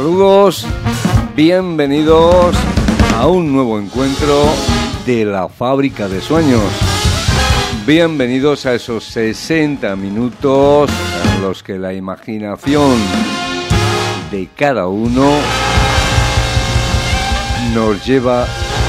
Saludos, bienvenidos a un nuevo encuentro de la Fábrica de Sueños. Bienvenidos a esos 60 minutos en los que la imaginación de cada uno nos lleva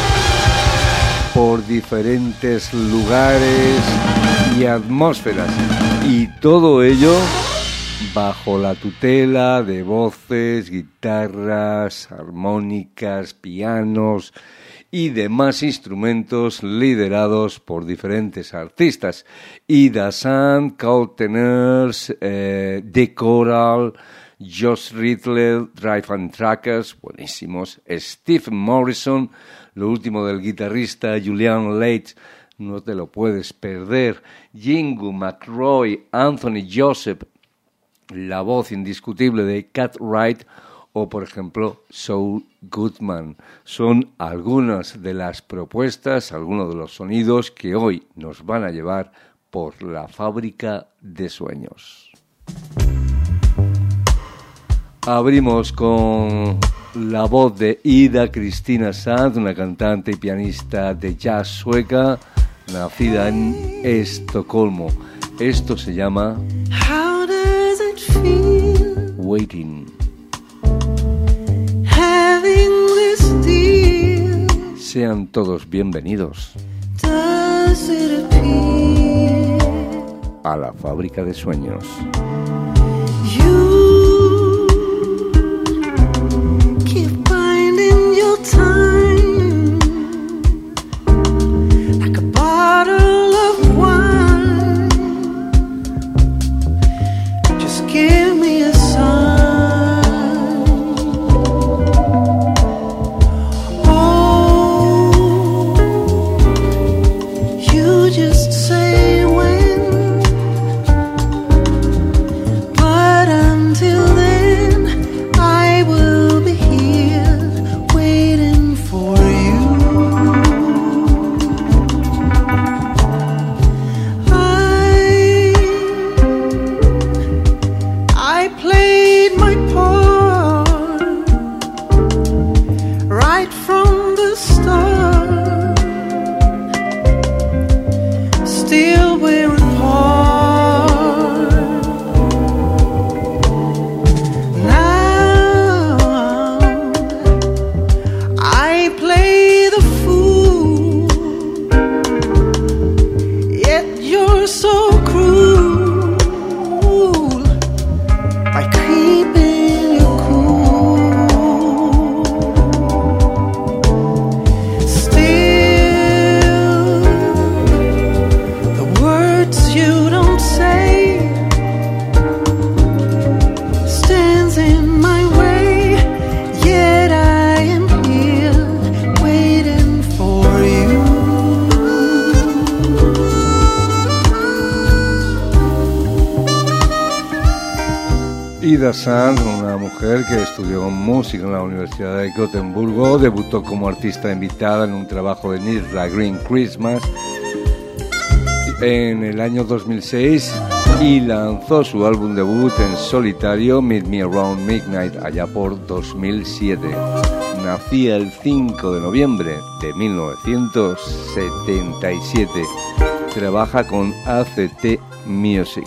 por diferentes lugares y atmósferas, y todo ello bajo la tutela de voces, guitarras, armónicas, pianos y demás instrumentos liderados por diferentes artistas. Ida Sand, Carl Teners, The Coral, Josh Riddle, Drive and Trackers, buenísimos, Steve Morrison, lo último del guitarrista Julian Leitch, no te lo puedes perder, Yingu McRoy, Anthony Joseph, la voz indiscutible de Cat Wright, o por ejemplo Saul Goodman. Son algunas de las propuestas, algunos de los sonidos que hoy nos van a llevar por la Fábrica de Sueños. Abrimos con la voz de Ida Kristina Sand, una cantante y pianista de jazz sueca, nacida en Estocolmo. Esto se llama How does it feel? Waiting. Having this deal. Sean todos bienvenidos Does it appear? a la Fábrica de Sueños. You keep finding your time like a bottle of wine. Just give me a sign. Oh, you just say when. But until then, I will be here waiting for you. I played my part right from the start. Still we're apart. Now I play the fool, yet you're so cruel by keeping you cool. Still, the words you don't say stands in my way, yet I am here waiting for you. Ida Sand, una mujer que estudió música en la Universidad de Gotemburgo, debutó como artista invitada en un trabajo de Nirla Green Christmas en el año 2006 y lanzó su álbum debut en solitario, Meet Me Around Midnight, allá por 2007. Nacía el 5 de noviembre de 1977. Trabaja con ACT Music.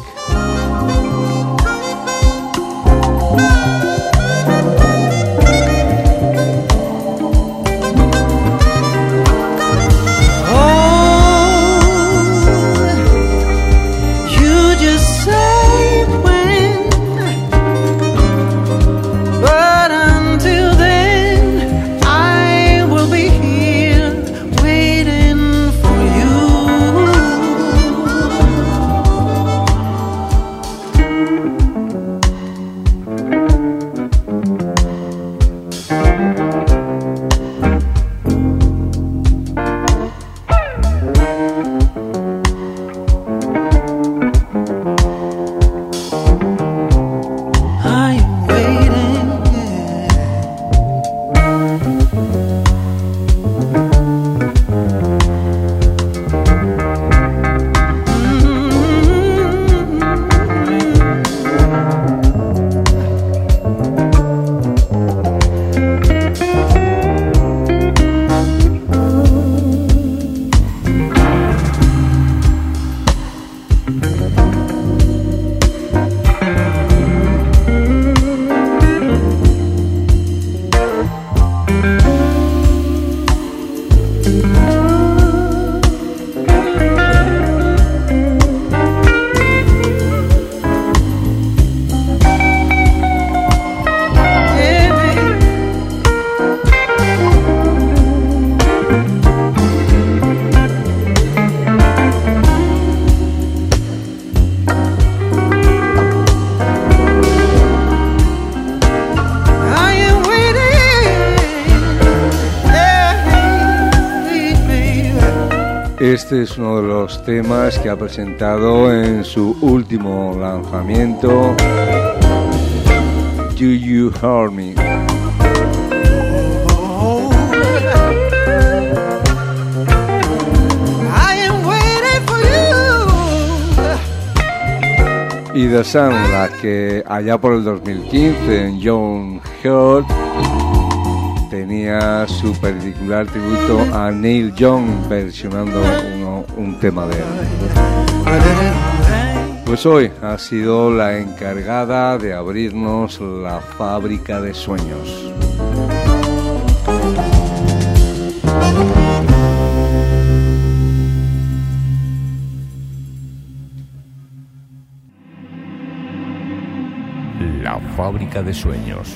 You just say when, but until then, I will be here waiting for you. Este es uno de los temas que ha presentado en su último lanzamiento, Do You Hear Me? Y The Sun, la que allá por el 2015 en Young Heart tenía su particular tributo a Neil Young versionando un tema de él. Pues hoy ha sido la encargada de abrirnos la fábrica de sueños. La fábrica de sueños.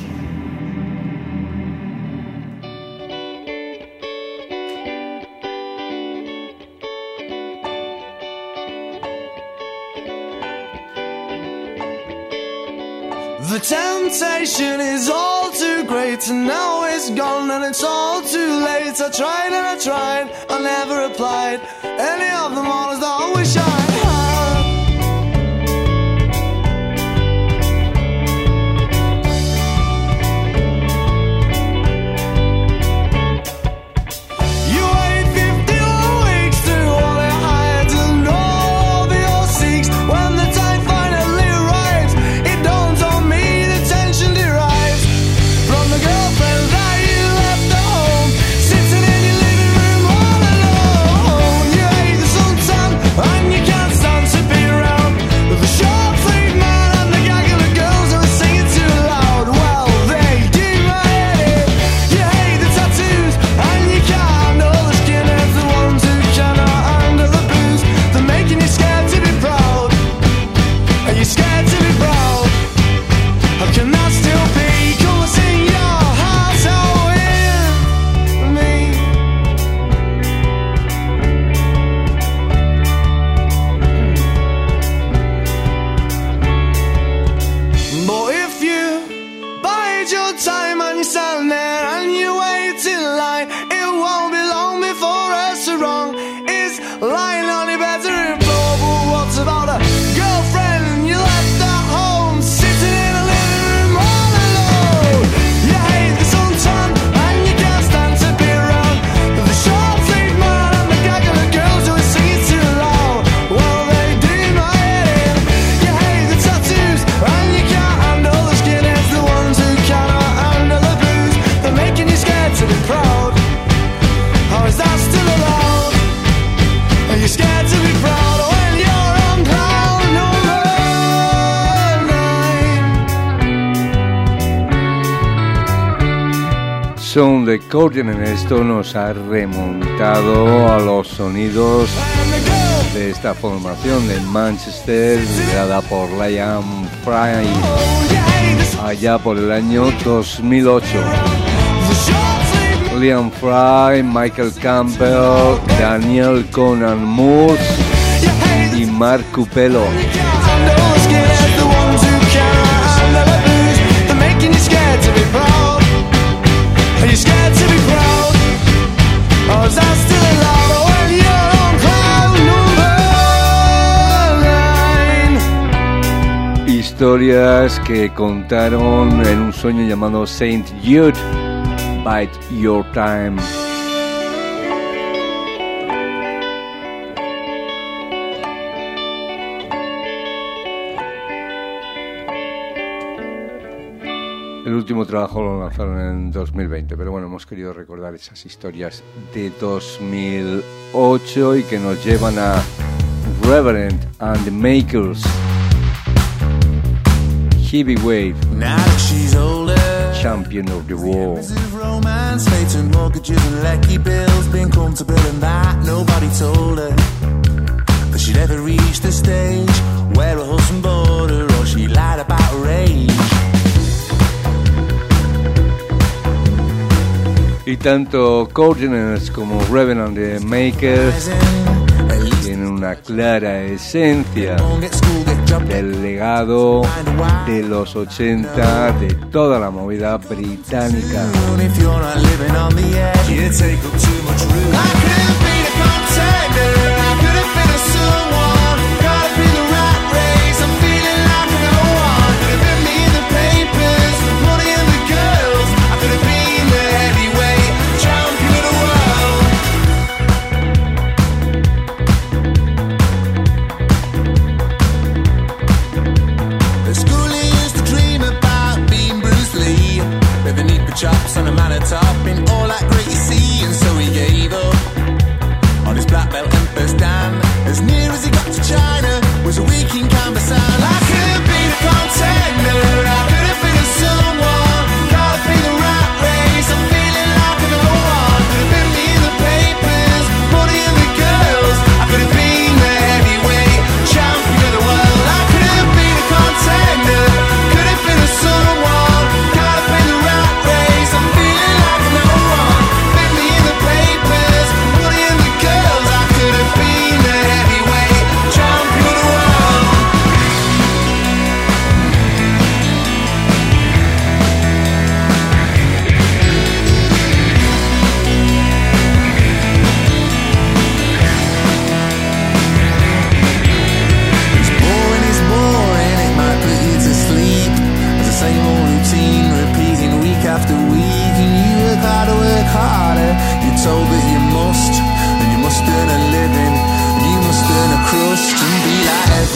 The temptation is all too great, and now it's gone and it's all too late. I tried and I tried, I never applied any of the models that I wish I had. You wait 51 weeks to all it hides and all the old seeks. When the time finally arrives, it dawns on me the tension derives from the girlfriend that you left at home, sitting in your living room all alone. You hate the suntan and you can't stand to be around the short sleeved man and the gaggle of girls who are singing too loud. Well, they do my head in. You hate the tattoos and you can't handle the skinheads, the ones who cannot handle the booze. They're making you scared to be proud. Are you scared to be proud? How can that still be? Come and sing your heart out with me. But if you bide your time and you stand there and you wait in line, it won't be long before a sarong is lying on your bedroom floor. But what about a girlfriend you left at home, sitting in a living room all alone? You hate the suntan and you can't stand to be around the short sleeved man and the gaggle of girls who are singing too loud. Well, they do my head in. You hate the tattoos and you can't handle the skinheads, the ones who cannot handle the booze. They're making you scared to be proud. How is that still allowed? Are you scared to be proud when you're on cloud number 9? Son de Courtney en esto nos ha remontado a los sonidos de esta formación de Manchester liderada por Liam Fry allá por el año 2008. Liam Fry, Michael Campbell, Daniel Conan Moore y Mark Cupello. Historias que contaron en un sueño llamado Saint Jude, Bide Your Time. El último trabajo lo lanzaron en 2020, pero bueno, hemos querido recordar esas historias de 2008 y que nos llevan a Reverend and the Makers. Heavyweight, Now that she's older, champion of the world. romance, fate and mortgages and lecky bills, been comfortable and that nobody told her that she'd ever reach the stage where her husband bored her or she lied about her age. Y tanto Courtney como Reverend and the Makers tienen una clara esencia del legado de los 80, de toda la movida británica. If you're not living on the edge, you take up too much room. I can't be the contender.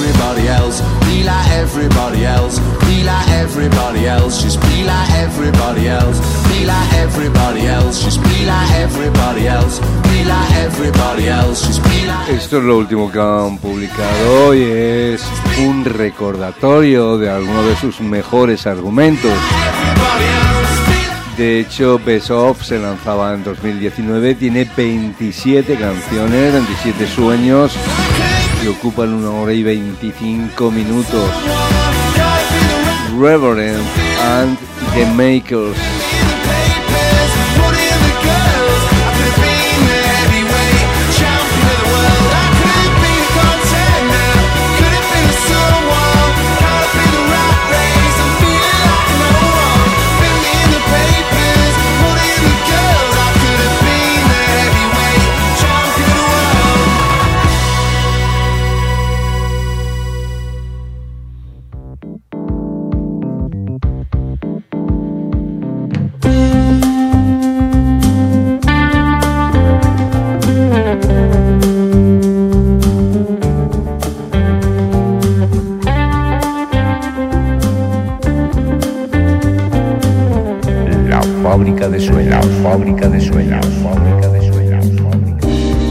everybody else. Be like everybody else. Be like everybody else. Just be like everybody else. Be like everybody else. Just be like everybody else. Be like everybody else. Just be like. Esto es lo último que han publicado y es un recordatorio de algunos de sus mejores argumentos. De hecho, Best Of se lanzaba en 2019, tiene 27 canciones, 27 sueños y ocupan 1 hora y 25 minutos. Reverend and the Makers. Fábrica de sueños, fábrica de sueños, fábrica de sueños, fábrica.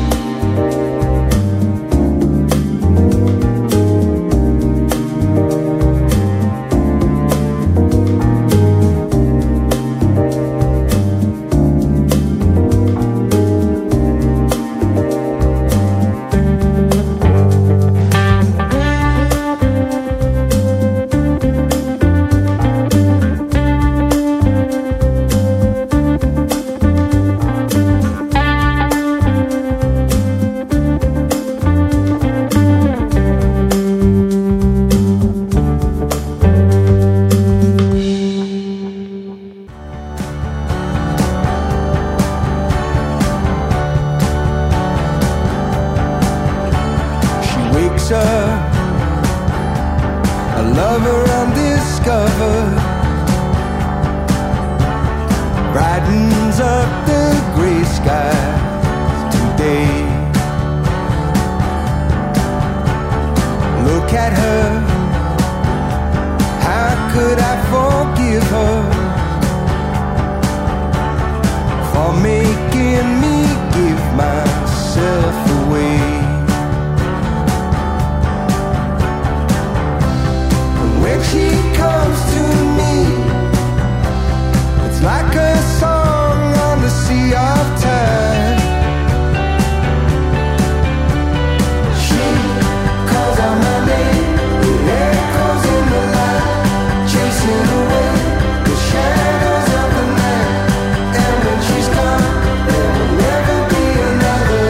A lover undiscovered brightens up the gray skies today. Look at her, how could I forgive her for making me give myself away? When she comes to me, it's like a song on the sea of time. She calls out my name, it echoes in the light, chasing away the shadows of the night. And when she's gone, there will never be another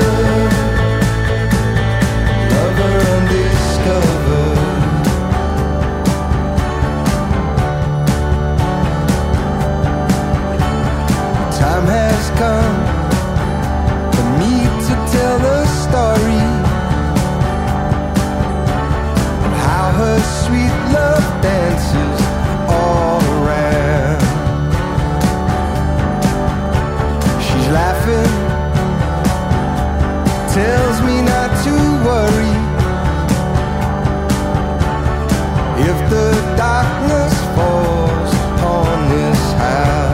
lover undiscovered. Time has come for me to tell the story of how her sweet love dances all around. She's laughing, tells me not to worry if the darkness falls upon this house.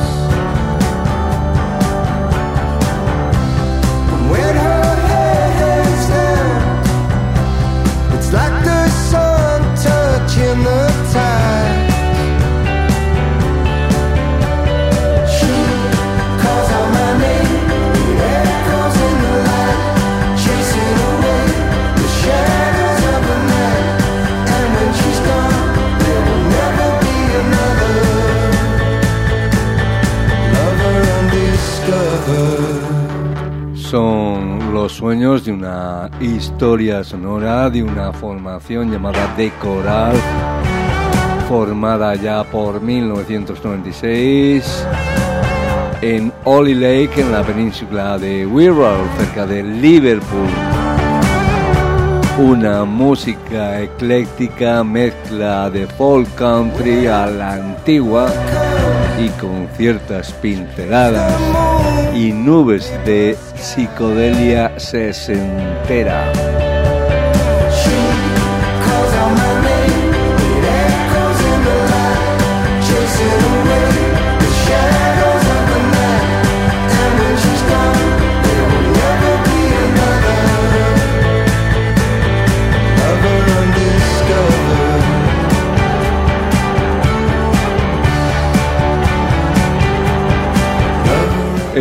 When her head hangs down, it's like the sun touching the tide. She calls out my name, it echoes in the light, chasing away the shadows of the night. And when she's gone, there will never be another lover undiscovered. Son los sueños de una historia sonora de una formación llamada The Coral, formada ya por 1996 en Holy Lake, en la península de Wirral, cerca de Liverpool. Una música ecléctica, mezcla de folk country a la antigua y con ciertas pinceladas y nubes de psicodelia sesentera.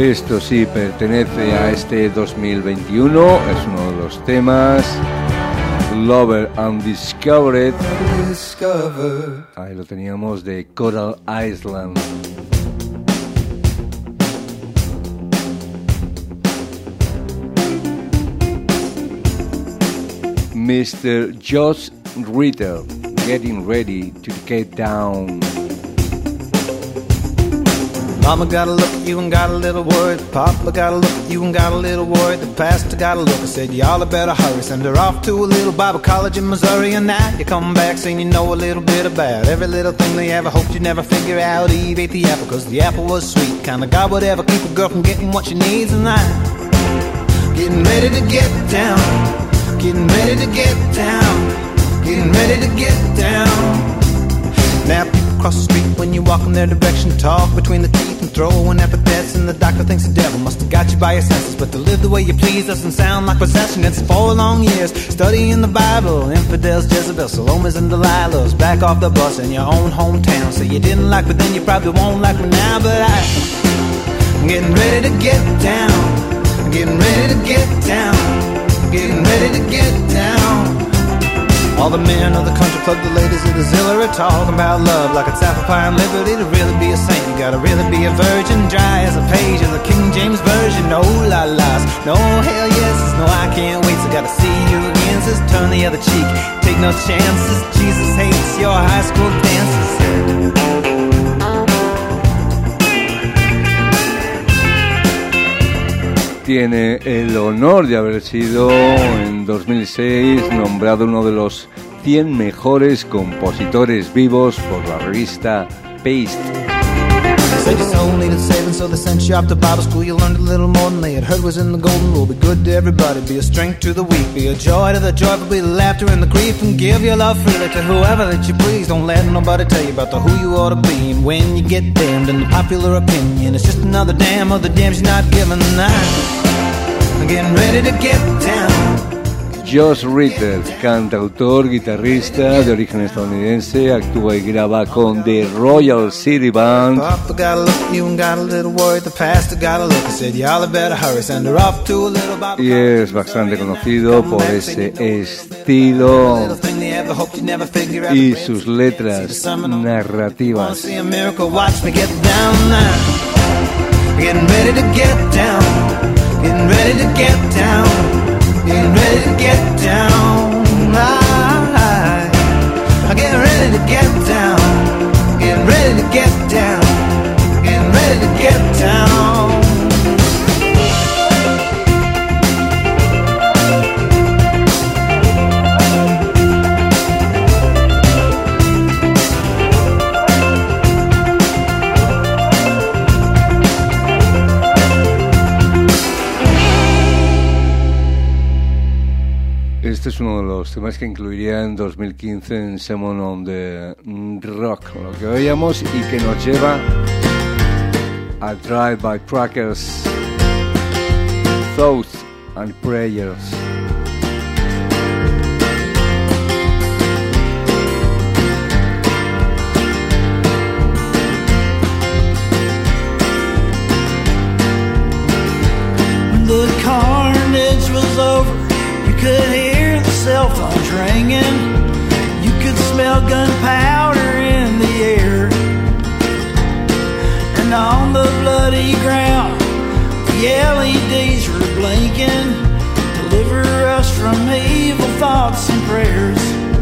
Esto sí pertenece a este 2021, es uno de los temas, Lover Undiscovered. Ahí lo teníamos, de Coral Island. Mr. Josh Ritter, getting ready to get down. Mama got a look at you and got a little worried. Papa got a look at you and got a little worried. The pastor got a look and said, y'all better hurry. Send her off to a little Bible college in Missouri. And now you come back saying you know a little bit about every little thing they ever hoped you'd never figure out. Eve ate the apple cause the apple was sweet. Kind of God would ever keep a girl from getting what she needs. And I'm getting ready to get down. Getting ready to get down. Getting ready to get down. Now people cross the street when you walk in their direction. Talk between the teeth and throw in epithets. And the doctor thinks the devil must have got you by your senses. But to live the way you please doesn't sound like possession. It's 4 long years studying the Bible. Infidels, Jezebel, Salome's and Delilah's. Back off the bus in your own hometown. Say you didn't like, but then you probably won't like me now. But I'm getting ready to get down. I'm getting ready to get down. Getting ready to get down. All the men of the country club, the ladies of the Zilla are talking about love like it's apple pie and liberty. To really be a saint, you gotta really be a virgin. Dry as a page of the King James Version. No la las, no hell yeses, no I can't wait. So gotta see you again, says turn the other cheek. Take no chances, Jesus hates your high school dances. Tiene el honor de haber sido en 2006 nombrado uno de los 100 mejores compositores vivos por la revista Paste. Said your soul needed saving, so they sent you off to Bible school. You learned a little more than they had heard was in the golden rule. Be good to everybody, be a strength to the weak, be a joy to the joyful, be the laughter and the grief, and give your love freely to whoever that you please. Don't let nobody tell you about who you ought to be. And when you get damned in the popular opinion, it's just another damn of the damns you're not giving. I'm getting ready to get down. Josh Ritter, cantautor, guitarrista de origen estadounidense, actúa y graba con The Royal City Band. Y es bastante conocido por ese estilo y sus letras narrativas. Getting ready to get down. Getting ready to get down. Getting ready to get down. I'm getting ready to get down. Getting ready to get down. Getting ready to get down. Este es uno de los temas que incluiría en 2015 en Sermon on the Rock, lo que oíamos y que nos lleva a Drive by Truckers, Thoughts and Prayers. When the carnage was over, you could hear the cell phones ringing. You could smell gunpowder in the air. And on the bloody ground, the LEDs were blinking. Deliver us from evil thoughts and prayers.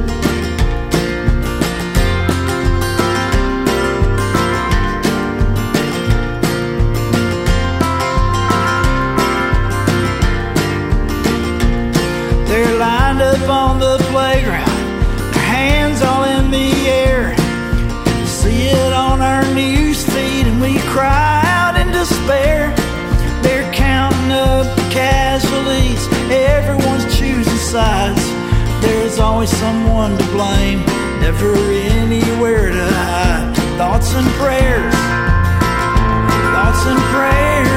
They're lined up on the playground, their hands all in the air. See it on our news feed and we cry out in despair. They're counting up the casualties, everyone's choosing sides. There's always someone to blame, never anywhere to hide. Thoughts and prayers, thoughts and prayers.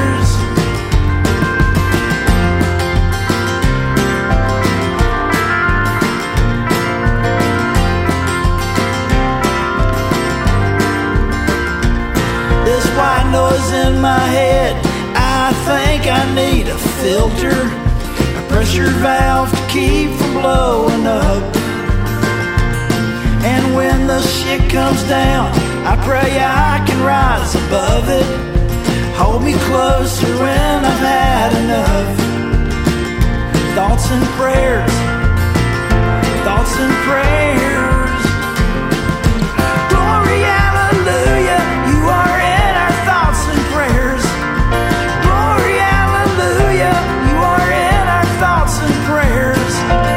White noise in my head, I think I need a filter, a pressure valve to keep from blowing up. And when the shit comes down, I pray I can rise above it. Hold me closer when I've had enough. Thoughts and prayers, thoughts and prayers. Glory, hallelujah, you are in our thoughts and prayers. Glory, hallelujah, you are in our thoughts and prayers.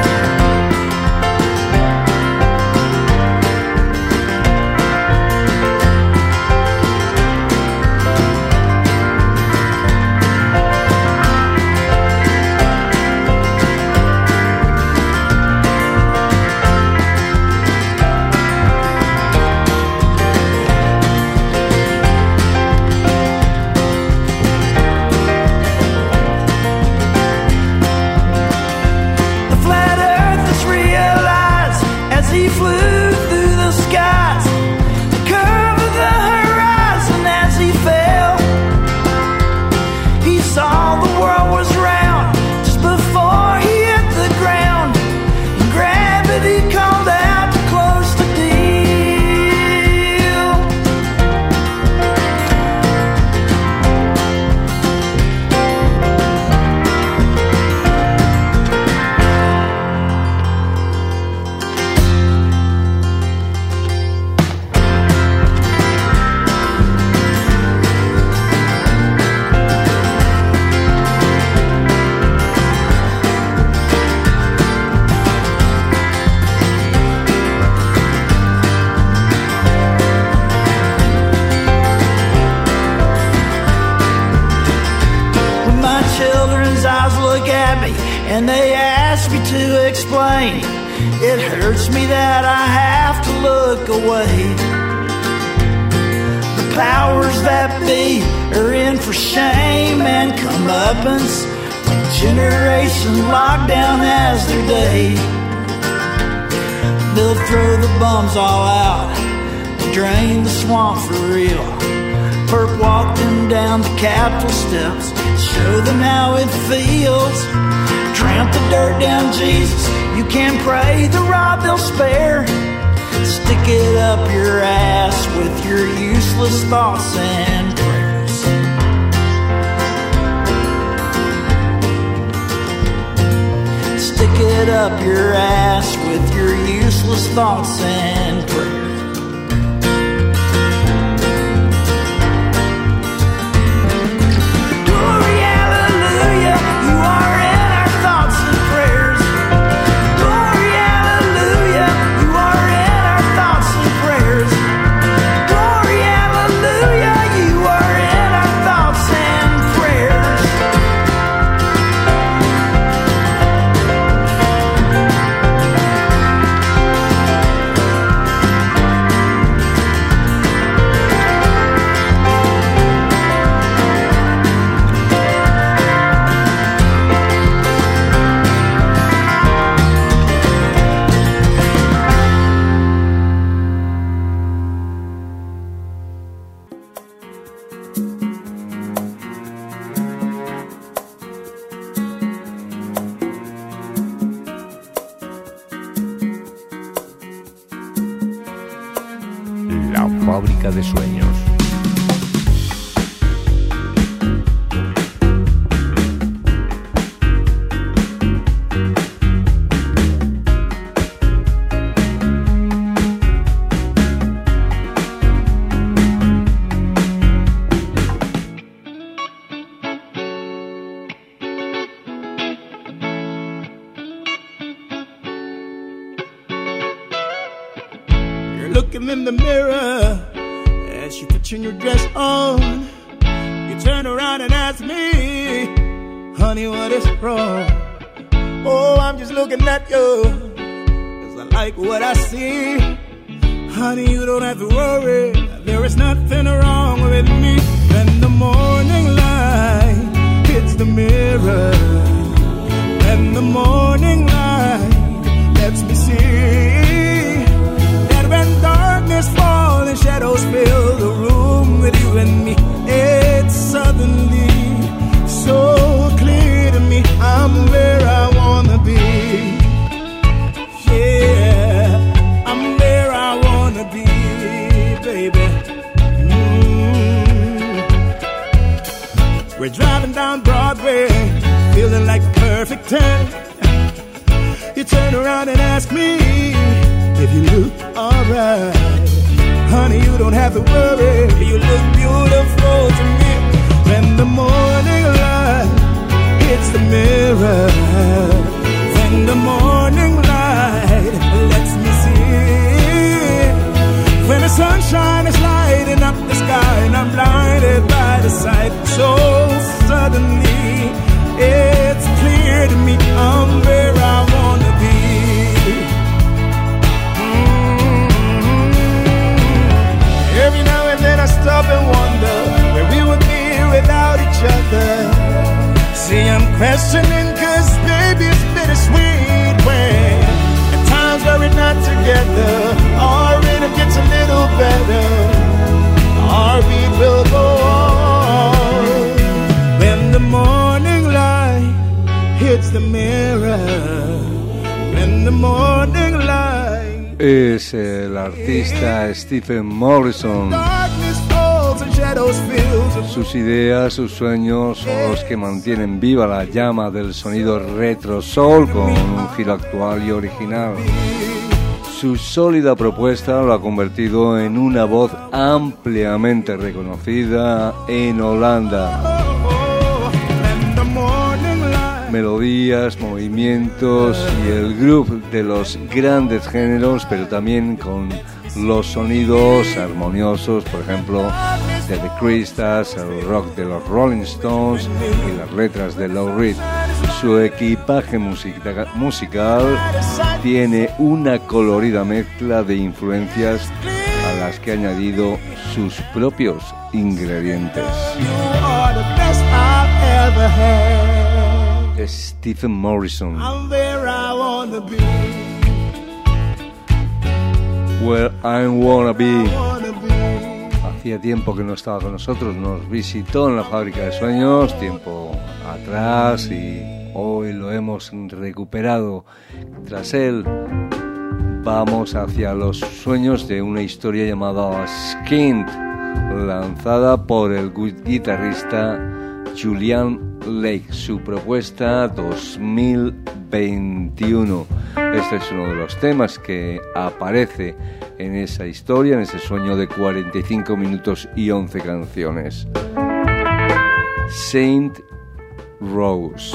And they ask me to explain. It hurts me that I have to look away. The powers that be are in for shame and comeuppance. Generation locked down as their day. They'll throw the bums all out, drain the swamp for real. Perp walk them down the Capitol steps, show them how it feels. Tramp the dirt down Jesus, you can't pray the rod they'll spare. Stick it up your ass with your useless thoughts and prayers. Stick it up your ass with your useless thoughts and prayers. Fábrica de sueños. Looking in the mirror as you putting your dress on, you turn around and ask me, honey, what is wrong? Oh, I'm just looking at you, 'cause I like what I see. Honey, you don't have to worry, there is nothing wrong with me. When the morning light hits the mirror, when the morning light lets me see that when darkness falls and shadows fill the room with you and me, it's suddenly so perfect 10. You turn around and ask me if you look alright. Honey, you don't have to worry, you look beautiful to me. When the morning light hits the mirror, when the morning light lets me see, when the sunshine is lighting up the sky and I'm blinded by the sight, so suddenly it's clear to me I'm where I wanna be. Every now and then I stop and wonder where we would be without each other. See, I'm questioning, cause baby it's bittersweet when at times where we're not together, our rhythm gets a little better, our beat will go on. When the morning light hits the mirror, when the morning light. Es el artista Stephen Morrison. Sus ideas, sus sueños son los que mantienen viva la llama del sonido retro soul con un giro actual y original. Su sólida propuesta lo ha convertido en una voz ampliamente reconocida en Holanda. Melodías, movimientos y el groove de los grandes géneros, pero también con los sonidos armoniosos, por ejemplo, de The Crystals, el rock de los Rolling Stones y las letras de Lou Reed. Su equipaje musical tiene una colorida mezcla de influencias a las que ha añadido sus propios ingredientes. Stephen Morrison. Where I Wanna Be. Hacía tiempo que no estaba con nosotros, nos visitó en la Fábrica de Sueños, tiempo atrás, y hoy lo hemos recuperado. Tras él, vamos hacia los sueños de una historia llamada Skinned, lanzada por el guitarrista Julian Lake, su propuesta 2021. Este es uno de los temas que aparece en esa historia, en ese sueño de 45 minutos y 11 canciones. Saint Rose.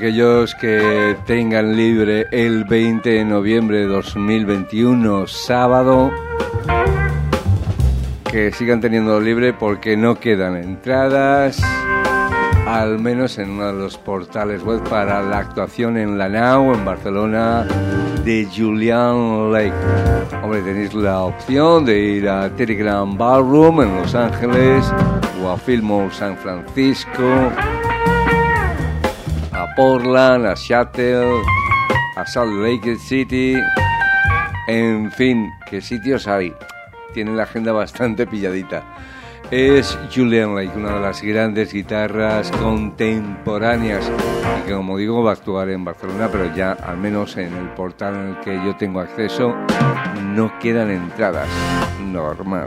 aquellos que tengan libre el 20 de noviembre de 2021, sábado, que sigan teniendo libre porque no quedan entradas, al menos en uno de los portales web, para la actuación en la Nau, en Barcelona, de Julian Lake. Hombre, tenéis la opción de ir a Telegram Ballroom en Los Ángeles o a Fillmore San Francisco, a Portland, a Seattle, a Salt Lake City, en fin, ¿qué sitios hay? Tiene la agenda bastante pilladita. Es Julian Lake, una de las grandes guitarras contemporáneas, y que, como digo, va a actuar en Barcelona, pero ya, al menos en el portal en el que yo tengo acceso, no quedan entradas. Normal.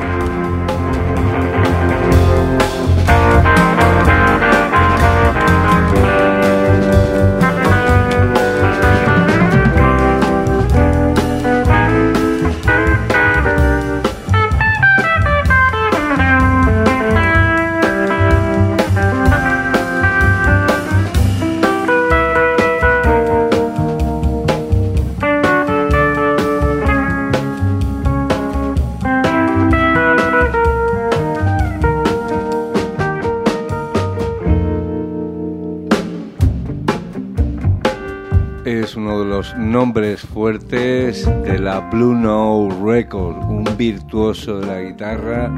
Es uno de los nombres fuertes de la Blue Note Record, un virtuoso de la guitarra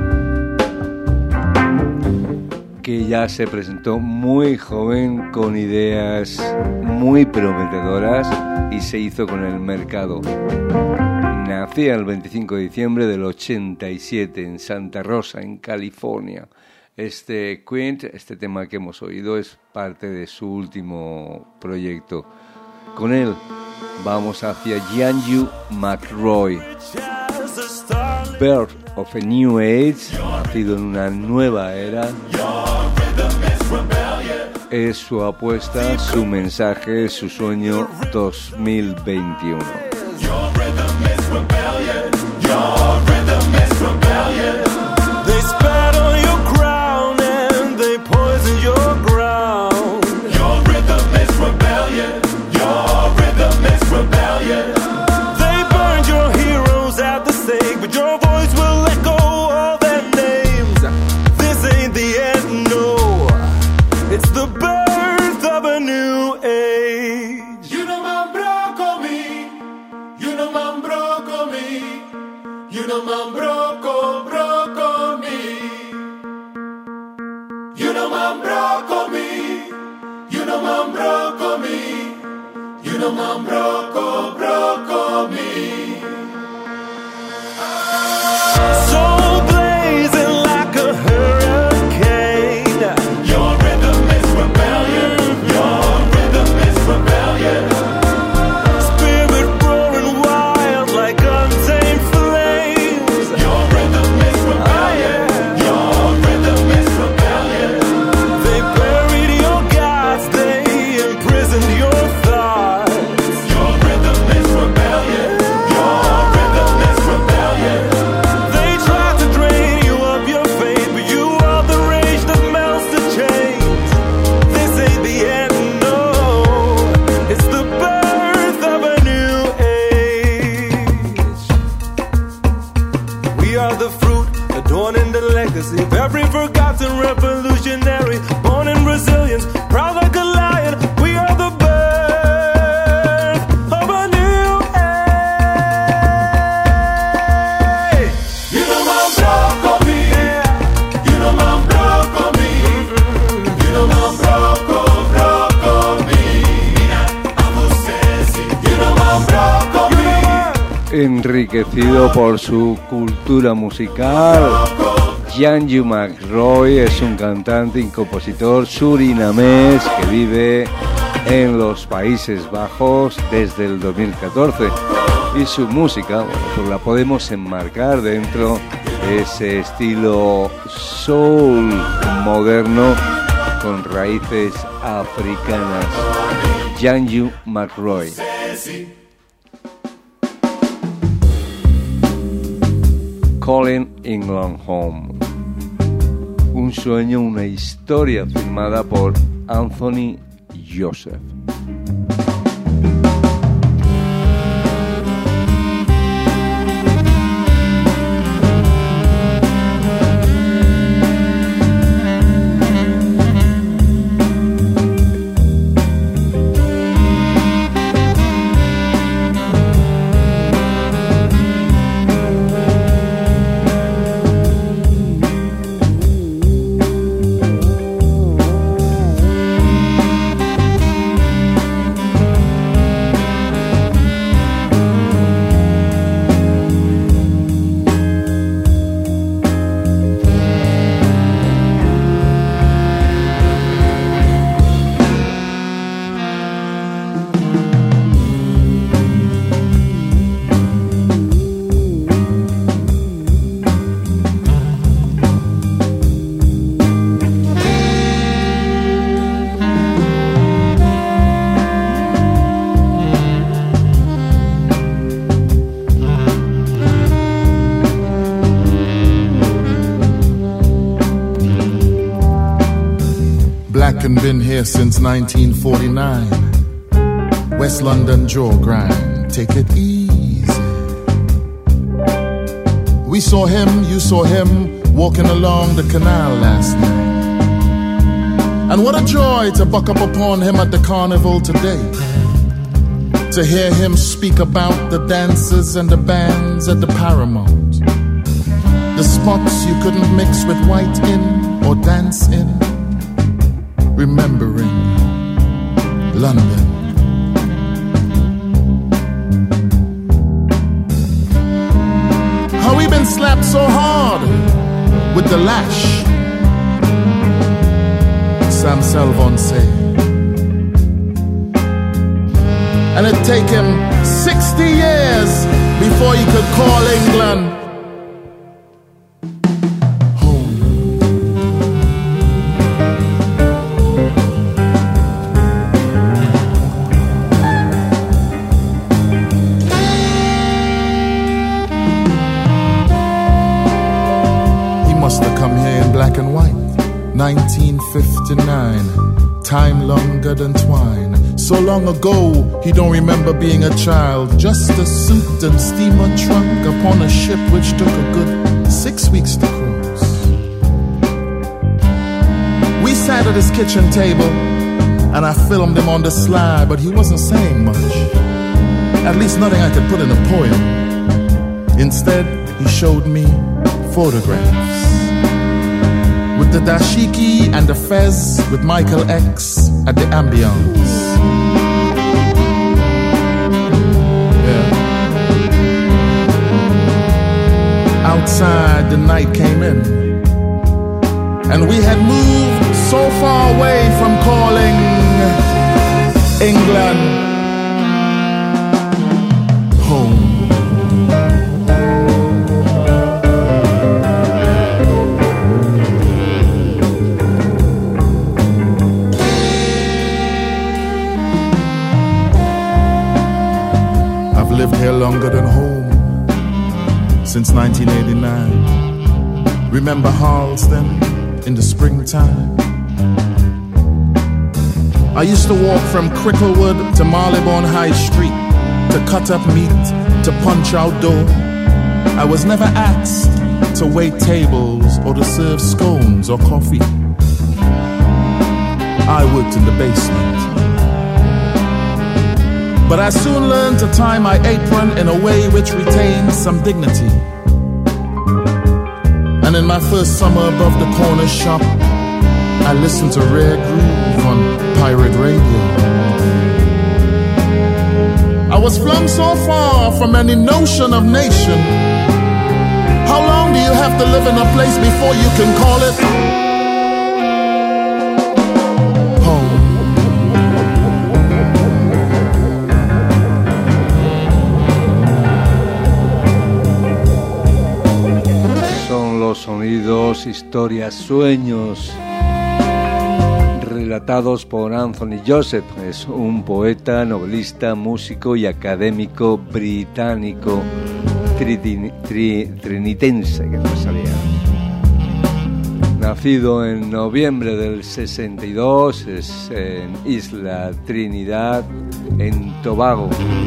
que ya se presentó muy joven con ideas muy prometedoras y se hizo con el mercado. Nacía el 25 de diciembre del 87 en Santa Rosa, en California. Este Quint, este tema que hemos oído, es parte de su último proyecto. Con él vamos hacia Yanju McRoy, Birth of a New Age, nacido en una nueva era. Es su apuesta, su mensaje, su sueño 2021. They spat on your crown and they poison your ground. Your rhythm is rebellion. Your rhythm is rebellion. They burned your heroes at the stake, but your voice will echo all their names. This ain't the end, no. It's the birth of a new age. You know man broke me. You know man broke me. You know man broke me. You know man broke me. You know man broke me. You know man broke me. So blazing like a hurricane. Your rhythm is rebellion. Your rhythm is rebellion. Spirit roaring wild like untamed flames. Your rhythm is rebellion. Your rhythm is rebellion. They buried your gods, they imprisoned your thoughts. Your rhythm is rebellion. Your rhythm is rebellion. They tried to drain you of your faith, but you are the rage that melts the chains. This ain't the end, no. It's the birth of a new age. We are the fruit, adorning the legacy of every forgotten revolutionary. Born in resilience, proud like a lion. We are the birth of a new age. You know man broke me. You know man broke me. You know man broke me. You know man broke me. Enriquecido por su cultura musical, Yanju McRoy es un cantante y compositor surinamés que vive en los Países Bajos desde el 2014, y su música, bueno, pues la podemos enmarcar dentro de ese estilo soul moderno con raíces africanas. Yanju McRoy. Calling England Home. Un sueño, una historia firmada por Anthony Joseph. Been here since 1949. West London jaw grind, take it easy. We saw him, you saw him, walking along the canal last night. And what a joy to buck up upon him at the carnival today. To hear him speak about the dances and the bands at the Paramount. The spots you couldn't mix with white in or dance in. Remembering London. How we been slapped so hard with the lash, Sam Salvon say. And it take him 60 years before he could call England black and white, 1959, time longer than twine. So long ago, he don't remember being a child. Just a suit and steamer trunk upon a ship which took a good 6 weeks to cross. We sat at his kitchen table, and I filmed him on the sly, but he wasn't saying much. At least nothing I could put in a poem. Instead, he showed me photographs. With the dashiki and the fez, with Michael X at the ambience. Yeah. Outside the night came in, and we had moved so far away from calling England home. Lived here longer than home since 1989. Remember Harlesden in the springtime? I used to walk from Cricklewood to Marylebone High Street to cut up meat, to punch out dough. I was never asked to wait tables or to serve scones or coffee. I worked in the basement. But I soon learned to tie my apron in a way which retained some dignity. And in my first summer above the corner shop, I listened to Rare Groove on pirate radio. I was flung so far from any notion of nation. How long do you have to live in a place before you can call it home? Sonidos, historias, sueños relatados por Anthony Joseph. Es un poeta, novelista, músico y académico británico trinitense, que no salía. Nacido en noviembre del 62, es en Isla Trinidad, en Tobago.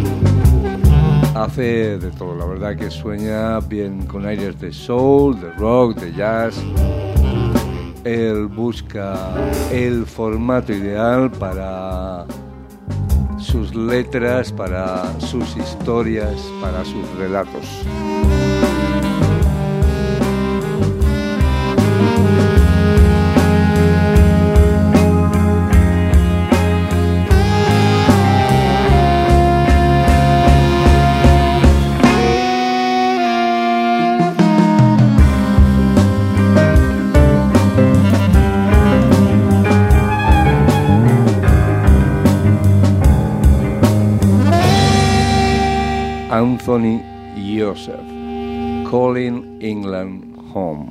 Hace de todo, la verdad que sueña bien con aires de soul, de rock, de jazz. Él busca el formato ideal para sus letras, para sus historias, para sus relatos. Anthony Joseph, Calling England Home.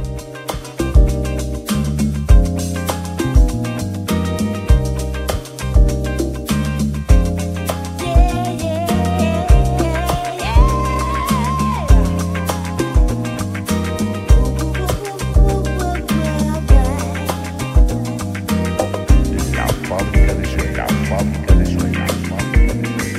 La fábrica de sueños, la fábrica de sueños, la fábrica de sueños.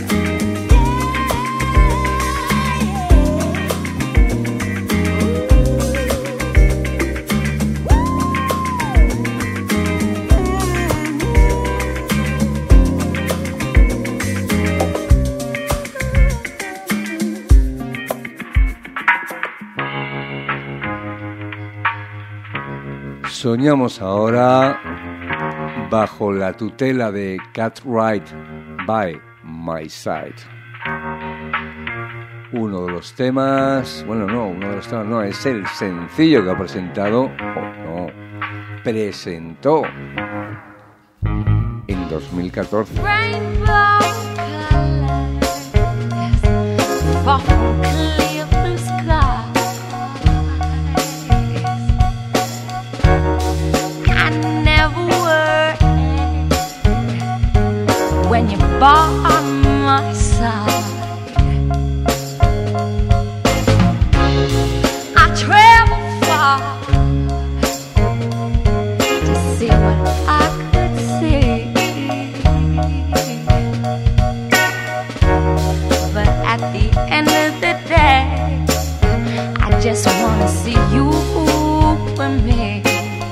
Soñamos ahora bajo la tutela de Cat Right by My Side. Uno de los temas, no, es el sencillo que ha presentado, presentó en 2014. Rainbow colors fall from clear blue skies. I never worry when you're by my side. I travel far to see what I could see. But at the end of the day, I just wanna see you and me.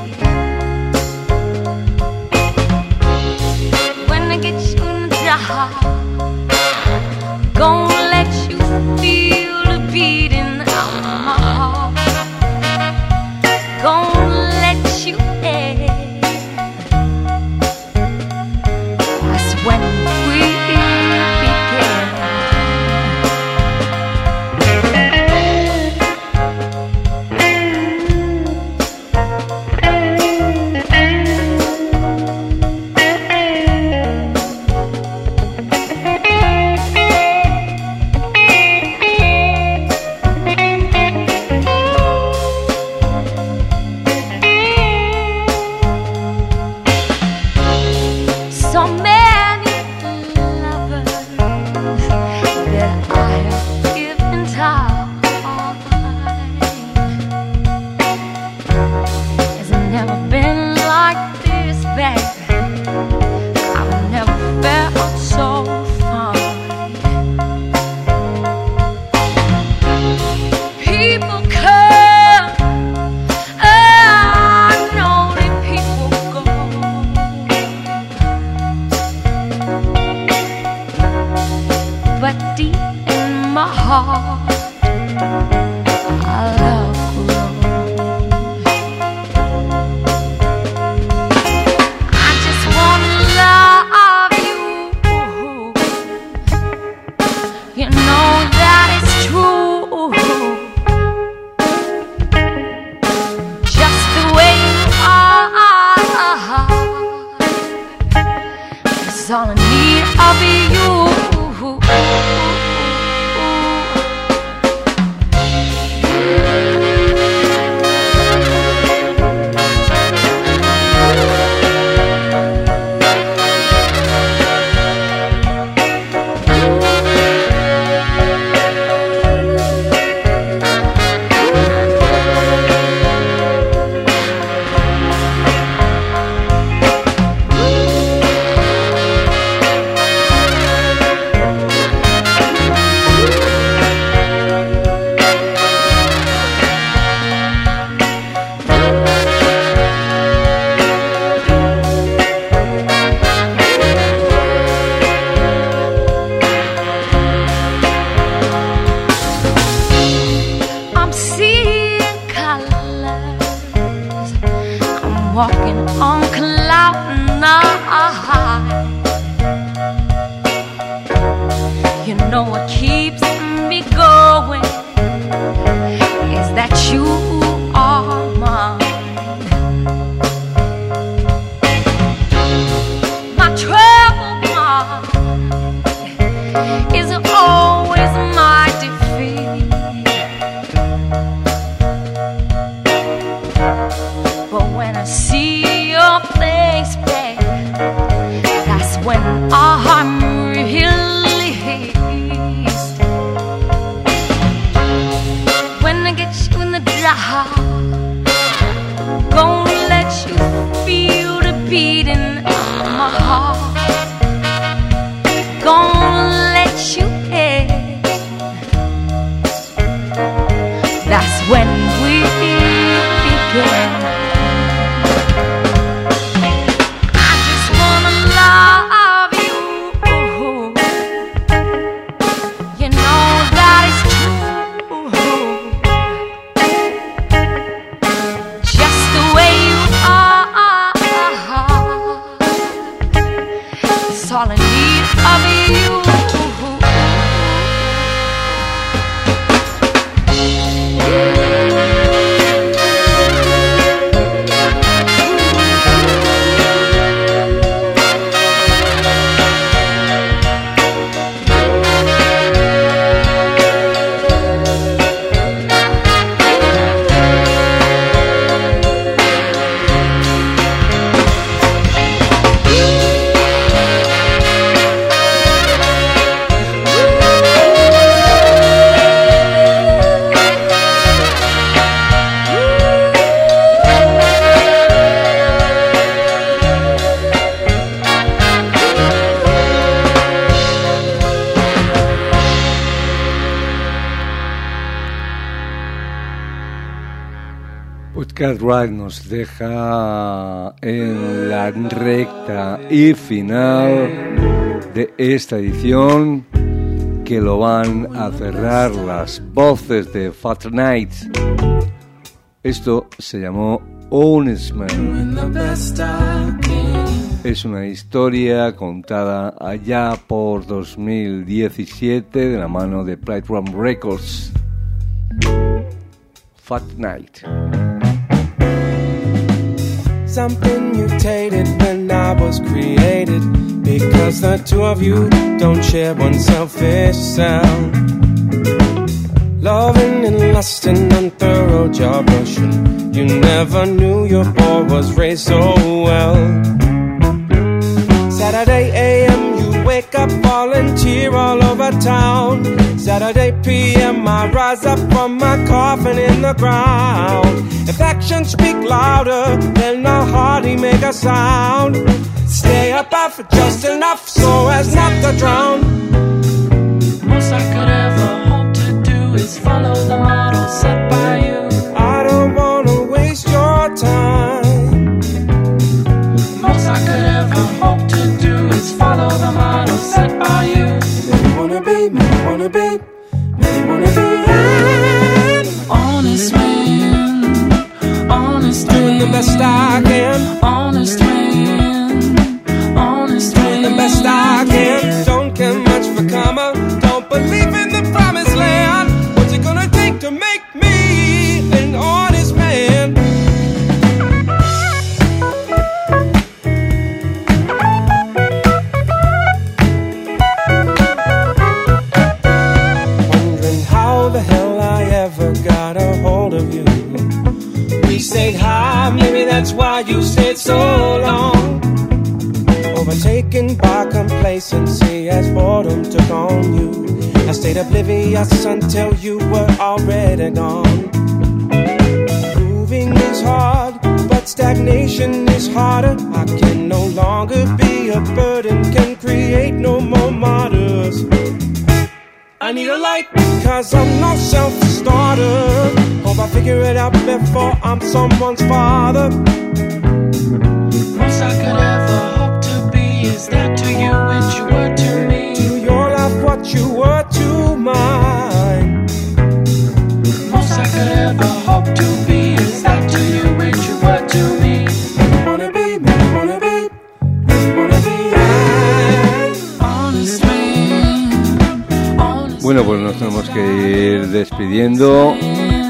When I get you in the dark, gonna let you feel the beating of my heart. Gonna let you in. That's when we begin. So many lovers that I have given time. It's never been like this, baby. I've never felt so fine. People come, I know that people go. But deep in my heart, I love grows. I just wanna love you. You know that it's true. Just the way you are. It's all I need of you. know what keeps me going is that you are mine. My trouble is always my defeat. But when I see your face, babe, that's when I'm released. When I get you in the dark, gonna let you feel the beating of my heart. Gonna let you in. That's when we begin. I just wanna love you. You know that is true. Just the way you are. It's all I need of you. Cat Wright nos deja en la recta y final de esta edición, que lo van a cerrar las voces de Fat Night. Esto se llamó Honest Man. Es una historia contada allá por 2017 de la mano de Playground Records. Fat Night. Something mutated when I was created, because the two of you don't share one selfish sound. Loving and lusting and thorough jaw brushing, you never knew your boy was raised so well. Saturday AM, you wake up, volunteer all over town. Saturday PM, I rise up from my coffin in the ground. If actions speak louder, then I'll hardly make a sound. Stay up for just enough so as not to drown. Most I could ever hope to do is follow the model set by you. I don't wanna waste your time. Most I could ever hope to do is follow the model set by you. Maybe wanna be, maybe wanna be, maybe wanna be honest man, honest man, doing the best I can. Honest man, honest man, doing the best I can. Don't care much for karma, don't believe in the promised land. What's it gonna take to make me an honest man? Wondering how the hell I ever got a hold of you. We stayed high, maybe that's why you stayed so long. Overtaken by complacency as boredom took on you. I stayed oblivious until you were already gone. Moving is hard, but stagnation is harder. I can no longer be a burden, can create no more martyrs. I need a light, cause I'm no self-starter. Hope I figure it out before I'm someone's father. Most I could ever hope to be is that to you what you were to me. To your life what you were to mine. Most I could ever hope to be is that to you what you were to me. Maybe wanna be, maybe wanna be, maybe wanna be honest man, honest despidiendo.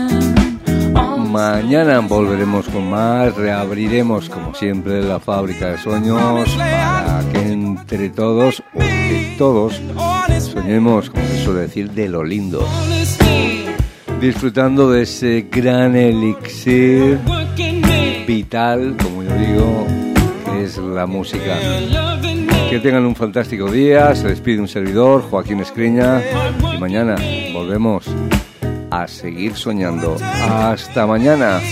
Mañana volveremos con más, reabriremos como siempre la fábrica de sueños para que entre todos, o que todos, soñemos, como se suele decir, de lo lindo. Disfrutando de ese gran elixir vital, como yo digo, que es la música. Que tengan un fantástico día. Se despide un servidor, Joaquín Escriña, y mañana volvemos a seguir soñando. Hasta mañana.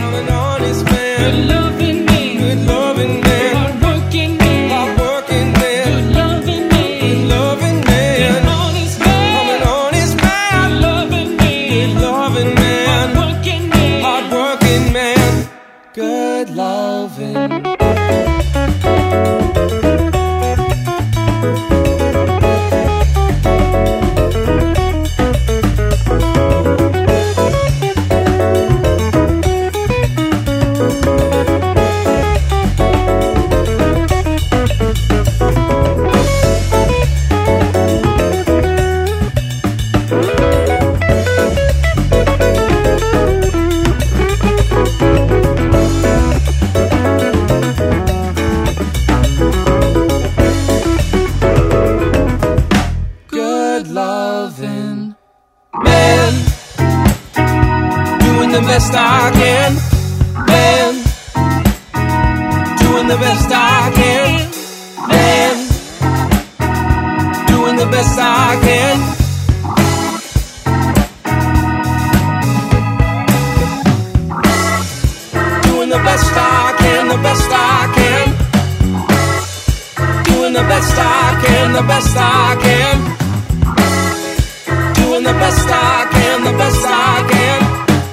Good loving. Best I can, man. Doing the best I can, man. Doing the best I can. Doing the best I can, the best I can. Doing the best I can, the best I can. Doing the best I can, the best I can.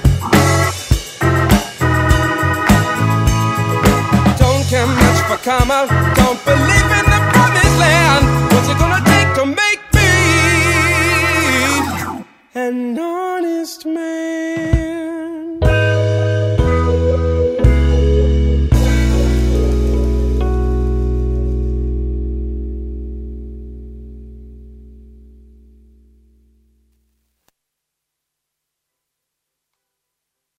Come out, don't believe in the promised land. What's it gonna take to make me an honest man?